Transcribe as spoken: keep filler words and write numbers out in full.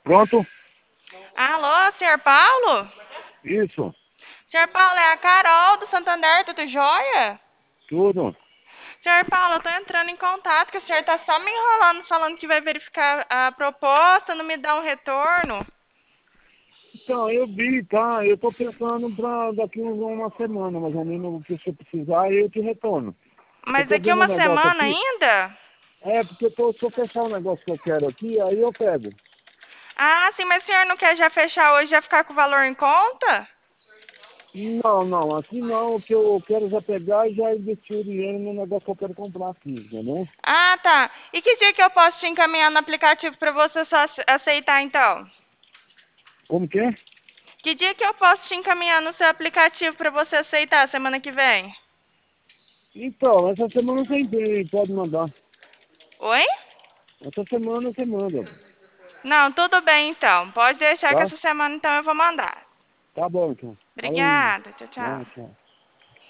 Pronto? Alô, senhor Paulo? Isso. Senhor Paulo, é a Carol do Santander, tudo jóia? Tudo. Senhor Paulo, eu tô entrando em contato, que o senhor tá só me enrolando, falando que vai verificar a proposta, não me dá um retorno. Então, eu vi, tá? Eu tô pensando pra daqui uns- uma semana, mais ou menos, que se eu precisar, eu te retorno. Eu Mas tô daqui vendo um uma negócio semana aqui. ainda? É, porque eu tô, se eu fechar um negócio que eu quero aqui, aí eu pego. Ah, sim, mas o senhor não quer já fechar hoje, já ficar com o valor em conta? Não, não, assim não, o que eu quero já pegar e já investir o dinheiro no negócio que eu quero comprar aqui, entendeu? Ah, tá. E que dia que eu posso te encaminhar no aplicativo pra você só ace- aceitar, então? Como que é? Que dia que eu posso te encaminhar no seu aplicativo pra você aceitar semana que vem? Então, essa semana você tem, pode mandar. Oi? Essa semana você manda, Não, tudo bem então. Pode deixar que tá? essa semana então eu vou mandar. Tá bom, então. Falou. Obrigada. Tchau, Não, tchau. tchau.